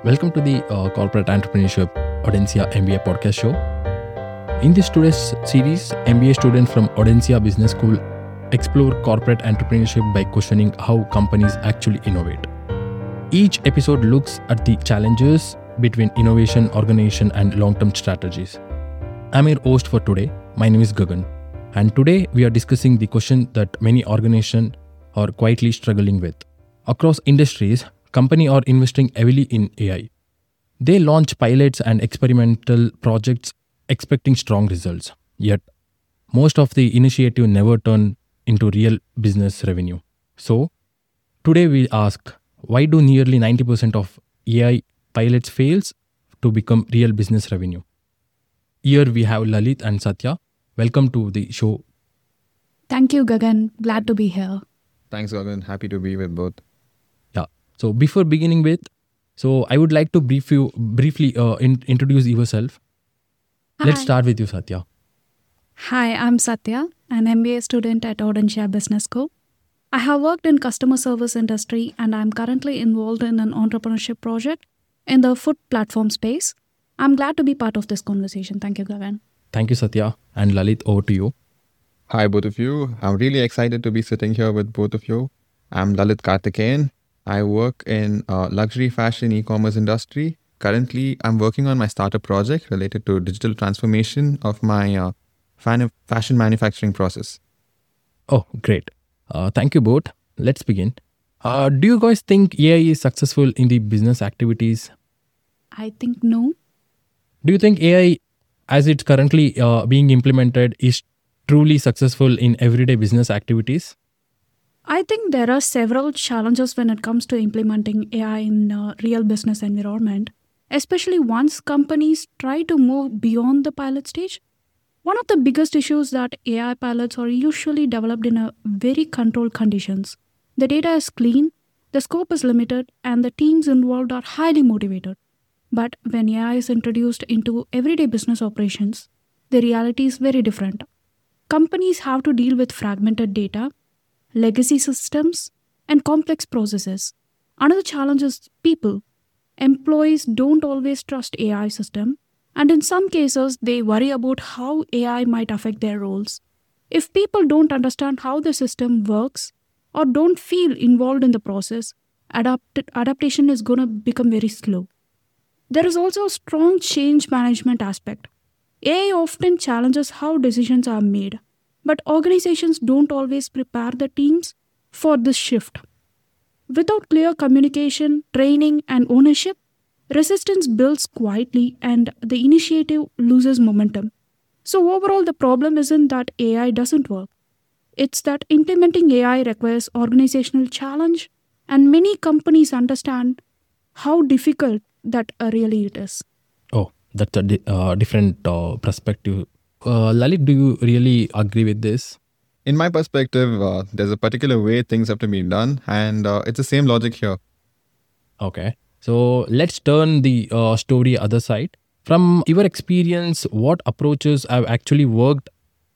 Welcome to the Corporate Entrepreneurship Audencia MBA podcast show. In this today's series, MBA students from Audencia Business School explore corporate entrepreneurship by questioning how companies actually innovate. Each episode looks at the challenges between innovation, organization, and long-term strategies. I'm your host for today. My name is Gagan. And today we are discussing the question that many organizations are quietly struggling with. Across industries, companies are investing heavily in AI. They launch pilots and experimental projects expecting strong results. Yet, most of the initiative never turn into real business revenue. So, today we ask, why do nearly 90% of AI pilots fails to become real business revenue? Here we have Lalit and Satya. Welcome to the show. Thank you, Gagan. Glad to be here. Thanks, Gagan. Happy to be with both. Yeah. So before beginning with, I would like to briefly introduce yourself. Let's Hi. start with you, Satya. Hi, I'm Satya, an MBA student at Audencia Business School. I have worked in customer service industry and I'm currently involved in an entrepreneurship project in the food platform space. I'm glad to be part of this conversation. Thank you, Gagan. Thank you, Satya. And Lalit, over to you. Hi, both of you. I'm really excited to be sitting here with both of you. I'm Lalit Karthikeyan. I work in luxury fashion e-commerce industry. Currently, I'm working on my startup project related to digital transformation of my fashion manufacturing process. Oh, great. Thank you both. Let's begin. Do you guys think AI is successful in the business activities? I think no. Do you think AI, as it's currently being implemented, is truly successful in everyday business activities? I think there are several challenges when it comes to implementing AI in a real business environment, especially once companies try to move beyond the pilot stage. One of the biggest issues that AI pilots are usually developed in a very controlled conditions. The data is clean, the scope is limited, and the teams involved are highly motivated. But when AI is introduced into everyday business operations, the reality is very different. Companies have to deal with fragmented data, legacy systems, and complex processes. Another challenge is people. Employees don't always trust AI system, and in some cases, they worry about how AI might affect their roles. If people don't understand how the system works or don't feel involved in the process, adaptation is going to become very slow. There is also a strong change management aspect. AI often challenges how decisions are made, but organizations don't always prepare the teams for this shift. Without clear communication, training, and ownership, resistance builds quietly and the initiative loses momentum. So, overall, the problem isn't that AI doesn't work, it's that implementing AI requires organizational challenge, and many companies understand how difficult that really it is. Oh, that's a different perspective. Lalit, do you really agree with this? In my perspective, there's a particular way things have to be done, and it's the same logic here. Okay. So let's turn the story other side. From your experience, what approaches have actually worked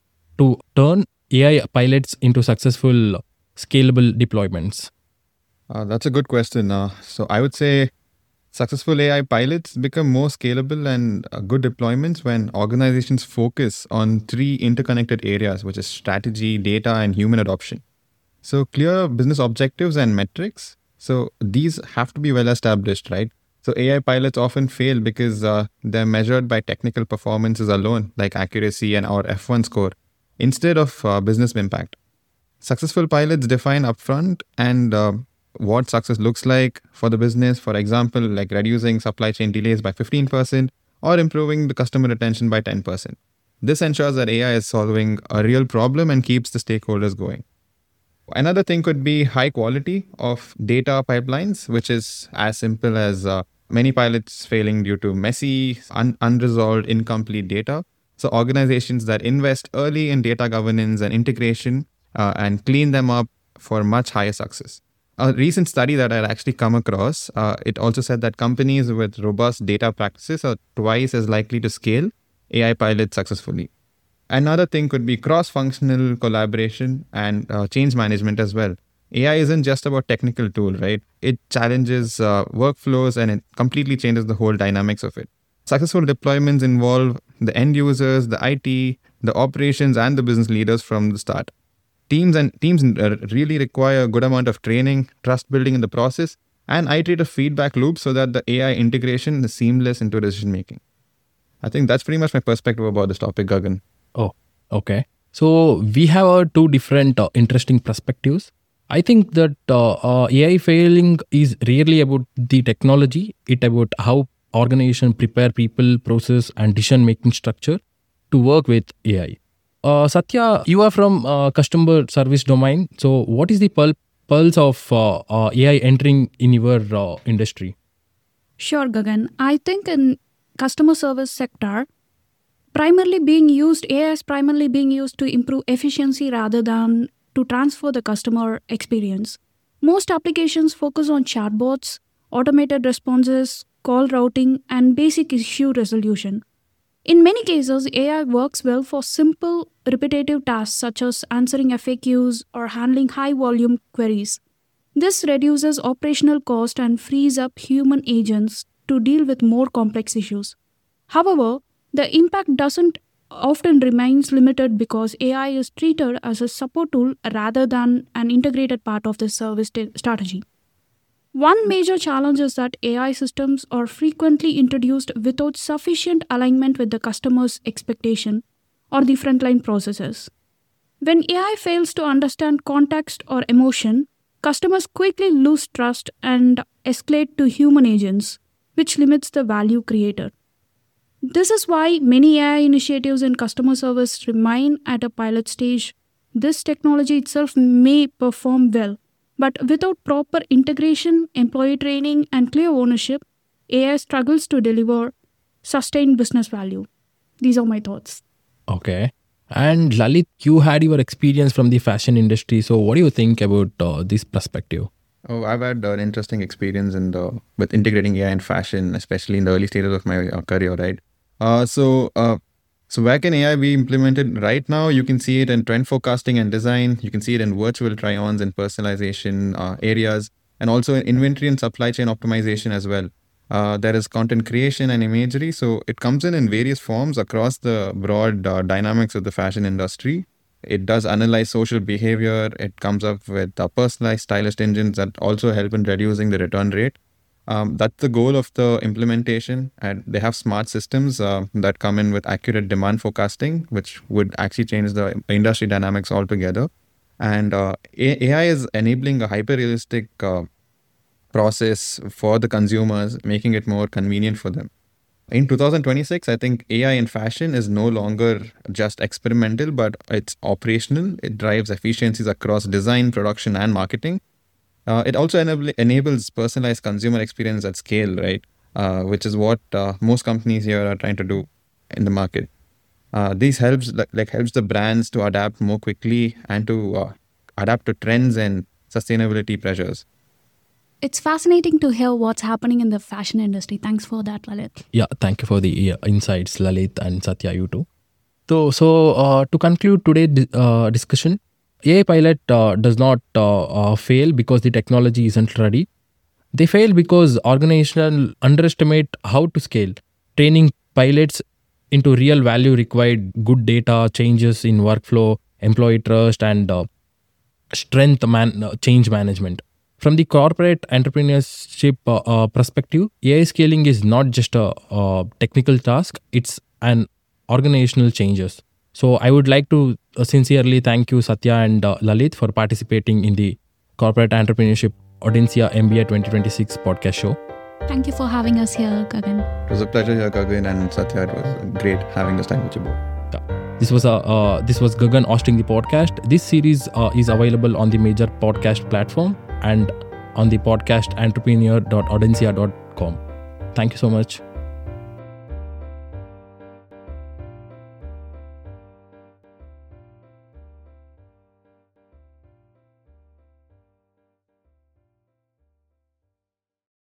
to turn AI pilots into successful, scalable deployments? That's a good question. So I would say successful AI pilots become more scalable and good deployments when organizations focus on three interconnected areas, which is strategy, data, and human adoption. So clear business objectives and metrics. So these have to be well established, right? So AI pilots often fail because they're measured by technical performances alone, like accuracy and our F1 score, instead of business impact. Successful pilots define upfront and what success looks like for the business. For example, like reducing supply chain delays by 15% or improving the customer retention by 10%. This ensures that AI is solving a real problem and keeps the stakeholders going. Another thing could be high quality of data pipelines, which is as simple as many pilots failing due to messy, unresolved, incomplete data. So organizations that invest early in data governance and integration and clean them up for much higher success. A recent study that I had actually come across, it also said that companies with robust data practices are twice as likely to scale AI pilots successfully. Another thing could be cross-functional collaboration and change management as well. AI isn't just about technical tool, right? It challenges workflows and it completely changes the whole dynamics of it. Successful deployments involve the end users, the IT, the operations, and the business leaders from the start. Teams really require a good amount of training, trust building in the process, and iterative feedback loops so that the AI integration is seamless into decision making. I think that's pretty much my perspective about this topic, Gagan. Oh, okay. So we have two different interesting perspectives. I think that AI failing is rarely about the technology. It's about how organization prepare people, process, and decision-making structure to work with AI. Satya, you are from customer service domain. So what is the pulse of AI entering in your industry? Sure, Gagan. I think in customer service sector, AI is primarily being used to improve efficiency rather than to transfer the customer experience. Most applications focus on chatbots, automated responses, call routing, and basic issue resolution. In many cases, AI works well for simple, repetitive tasks such as answering FAQs or handling high volume queries. This reduces operational cost and frees up human agents to deal with more complex issues. However, the impact doesn't often remains limited because AI is treated as a support tool rather than an integrated part of the service strategy. One major challenge is that AI systems are frequently introduced without sufficient alignment with the customer's expectation or the frontline processes. When AI fails to understand context or emotion, customers quickly lose trust and escalate to human agents, which limits the value created. This is why many AI initiatives in customer service remain at a pilot stage. This technology itself may perform well, but without proper integration, employee training, and clear ownership, AI struggles to deliver sustained business value. These are my thoughts. Okay. And Lalit, you had your experience from the fashion industry. So what do you think about this perspective? Oh, I've had an interesting experience with integrating AI and fashion, especially in the early stages of my career, right? So where can AI be implemented right now? You can see it in trend forecasting and design. You can see it in virtual try-ons and personalization areas, and also in inventory and supply chain optimization as well. There is content creation and imagery. So it comes in various forms across the broad dynamics of the fashion industry. It does analyze social behavior. It comes up with personalized stylist engines that also help in reducing the return rate. That's the goal of the implementation, and they have smart systems that come in with accurate demand forecasting, which would actually change the industry dynamics altogether. And AI is enabling a hyper-realistic process for the consumers, making it more convenient for them. In 2026, I think AI in fashion is no longer just experimental, but it's operational. It drives efficiencies across design, production, and marketing. It also enables personalized consumer experience at scale, right? Which is what most companies here are trying to do in the market. This helps helps the brands to adapt more quickly and to adapt to trends and sustainability pressures. It's fascinating to hear what's happening in the fashion industry. Thanks for that, Lalit. Yeah, thank you for the insights, Lalit and Satya, you too. So to conclude today's discussion, AI pilot does not fail because the technology isn't ready. They fail because organizations underestimate how to scale. Training pilots into real value required good data, changes in workflow, employee trust, and change management. From the corporate entrepreneurship perspective, AI scaling is not just a technical task, it's an organizational changes. So I would like to sincerely thank you, Satya and Lalit, for participating in the Corporate Entrepreneurship Audencia MBA 2026 podcast show. Thank you for having us here, Gagan. It was a pleasure here, Gagan and Satya. It was great having this time with you both. This was Gagan hosting the podcast. This series is available on the major podcast platform and on the podcast entrepreneur.audencia.com. Thank you so much.